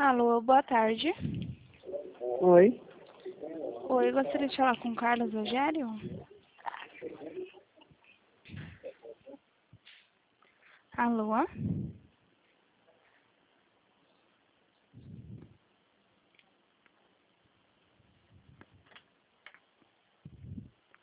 Alô, boa tarde. Oi. Oi, gostaria de falar com o Carlos Rogério? Alô?